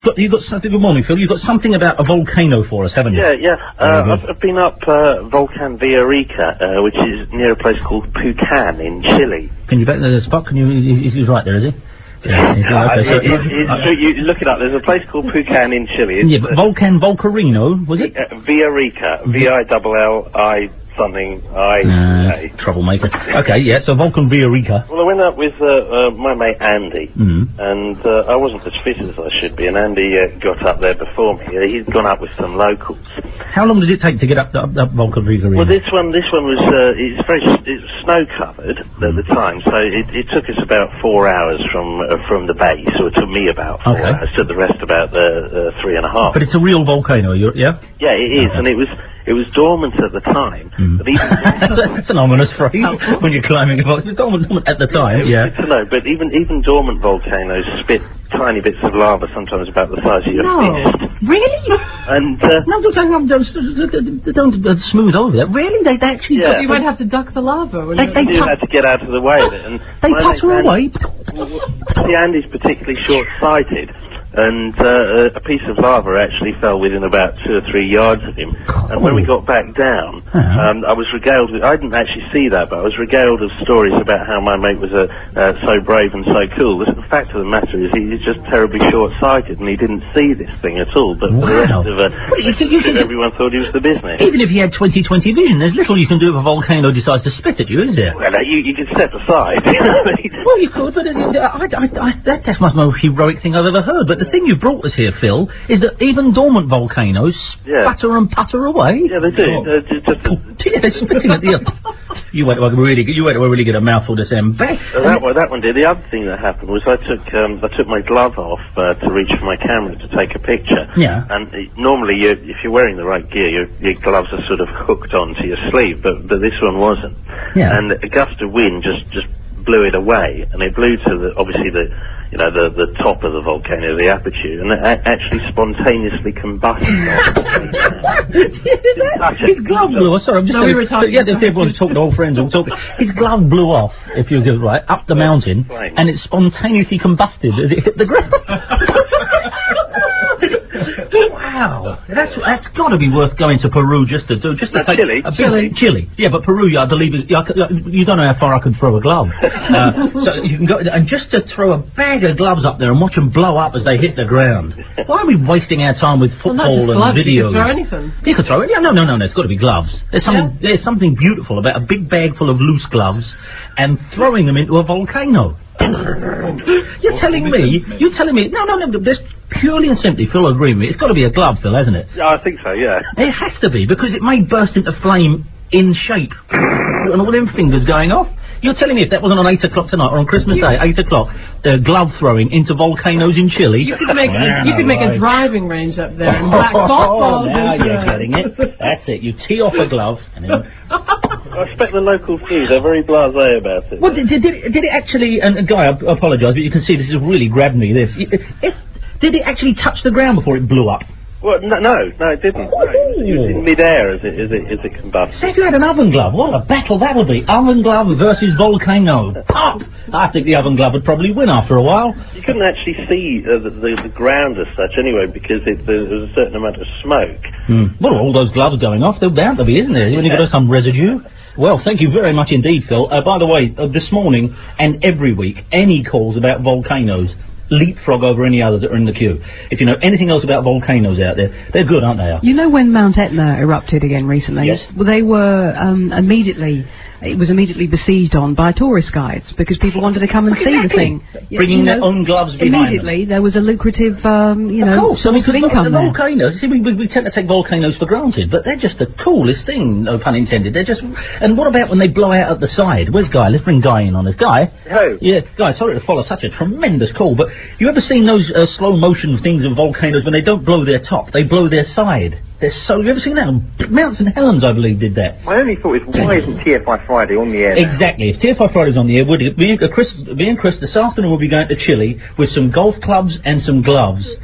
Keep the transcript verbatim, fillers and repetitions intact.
got, you got something, good morning, Phil, you've got something about a volcano for us, haven't you? Yeah, yeah. Uh, I've, I've been up uh, Volcan Villarrica, uh, which is near a place called Pucan in Chile. Can you back the spot? Can you, he's, he's right there, is he? Yeah, he's uh, okay, so, it, it, it, uh, so you look it up, there's a place called Pucan in Chile. It's, yeah, but Volcan Volcarino, was it? Uh, Villarrica, V I L L I something, I... Uh, troublemaker. Okay, yeah, so Volcan Villarrica. Well, I went up with uh, uh, my mate Andy, mm. and uh, I wasn't as fit as I should be, and Andy uh, got up there before me. Uh, he'd gone up with some locals. How long did it take to get up, up, up Volcan Villarrica? Well, this one, this one was, uh, it's very, it's snow-covered mm. at the time, so it, it took us about four hours from uh, from the base, or it took me about four okay. hours, took the rest about uh, uh, three and a half. But it's a real volcano, you're, yeah? Yeah, it is, okay. and it was... It was dormant at the time, mm. but even... That's an ominous phrase when you're climbing a volcano. It was dormant, dormant at the time, yeah. Good to know, but even even dormant volcanoes spit tiny bits of lava, sometimes about the size of your no. fist. Really? And, uh... No, don't, don't, don't, don't uh, smooth over that. Really? They, they actually... Yeah. You won't have to duck the lava, will they, you? They you had to get out of the way of it, and... They putter away? See, Andy's particularly short-sighted. And uh, a piece of lava actually fell within about two or three yards of him. Cool. And when we got back down, uh-huh. um, I was regaled with, I didn't actually see that, but I was regaled of stories about how my mate was uh, uh, so brave and so cool. The fact of the matter is he's just terribly short-sighted and he didn't see this thing at all. But wow. for the rest of uh, well, you can, you can, everyone thought he was the business. Even if he had twenty twenty vision, there's little you can do if a volcano decides to spit at you, is there? Well, uh, you, you can step aside. Well, you could, but uh, I, I, I, that, that's the most heroic thing I've ever heard. But the thing you brought us here, Phil, is that even dormant volcanoes yeah. sputter and putter away. Yeah, they do. Oh. Uh, just, just, oh, yeah, they're spitting at the... You went to a really, you went to a really good mouthful to Sam. Uh, that one, that one did. The other thing that happened was I took, um, I took my glove off uh, to reach for my camera to take a picture. Yeah. And uh, normally, you, if you're wearing the right gear, your, your gloves are sort of hooked onto your sleeve, but but this one wasn't. Yeah. And a gust of wind just just blew it away, and it blew to the obviously the you know the the top of the volcano, the aperture, and it a- actually spontaneously combusted. His glove blew off. Sorry, I'm just no, we were talking. Yeah, everyone's talking to old friends all talking. His glove blew off, if you give right, up the mountain, and it spontaneously combusted as it hit the ground. Wow, that's that's got to be worth going to Peru just to do, just to that's take Chile. a Chile. Chile, yeah, but Peru, I believe, it, you don't know how far I could throw a glove. uh, so you can go and just to throw a bag of gloves up there and watch them blow up as they hit the ground. Why are we wasting our time with football well, and video? You could throw anything. You could throw it. Yeah, no, no, no, no. It's got to be gloves. There's something. Yeah. There's something beautiful about a big bag full of loose gloves and throwing them into a volcano. You're telling me, you're telling me, no, no, no, this purely and simply, Phil, agree with me, it's got to be a glove, Phil, hasn't it? Yeah, I think so, yeah. It has to be, because it may burst into flame in shape, and all them fingers going off. You're telling me if that wasn't on eight o'clock tonight, or on Christmas Day, eight o'clock, uh, glove throwing into volcanoes in Chile. You could make, wow, you could make right. a driving range up there, and black softballs. Now you're getting it. That's it, you tee off a glove, and then... I expect the local fees are very blasé about it. Well, did, did, it, did it actually, and uh, Guy, I apologise, but you can see this has really grabbed me, this. It, it, did it actually touch the ground before it blew up? Well, no, no, no it didn't. No, it, was, it was in mid-air as it, as it, as it combusted. So if you had an oven glove, what a battle that would be. Oven glove versus volcano. Pop! I think the oven glove would probably win after a while. You couldn't actually see uh, the, the, the ground as such anyway, because it, there was a certain amount of smoke. Mm. Well, all those gloves going off, they're bound to be, isn't there? When you've got some residue. Well, thank you very much indeed, Phil. Uh, by the way, uh, this morning and every week, any calls about volcanoes leapfrog over any others that are in the queue. If you know anything else about volcanoes out there, they're good, aren't they? You know when Mount Etna erupted again recently? Yes. Well, they were um, immediately... It was immediately besieged on by tourist guides because people wanted to come and see exactly. the thing. Bringing you know, their own gloves behind Immediately, them. there was a lucrative, um, you know, of source of income the there. Volcanoes, see, we, we, we tend to take volcanoes for granted, but they're just the coolest thing, no pun intended. They're just... And what about when they blow out at the side? Where's Guy? Let's bring Guy in on this. Guy? Hello. Yeah, Guy, sorry to follow such a tremendous call, but you ever seen those uh, slow-motion things of volcanoes when they don't blow their top, they blow their side? They're so... You ever seen that? Mount Saint Helens, I believe, did that. My only thought is, why isn't T F I Friday on the air now? Exactly. If T F I Friday's on the air, would it, me, and Chris, me and Chris this afternoon will be going to Chile with some golf clubs and some gloves.